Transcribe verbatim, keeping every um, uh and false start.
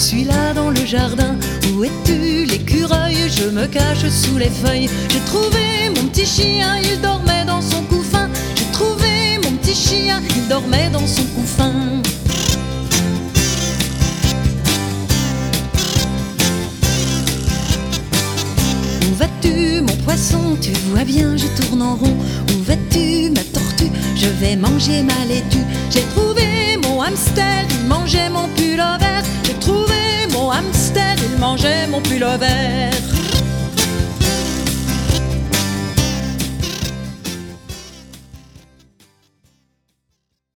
suis là dans le jardin. Où es-tu l'écureuil? Je me cache sous les feuilles. J'ai trouvé mon petit chien, il dormait dans son couffin. J'ai trouvé mon petit chien, il dormait dans son couffin. Où vas-tu mon poisson? Tu vois bien je tourne en rond. Où vas-tu ma tortue? Je vais manger ma laitue. J'ai trouvé mon hamster, il mangeait mon pullover. J'ai trouvé mon hamster, il mangeait mon pullover.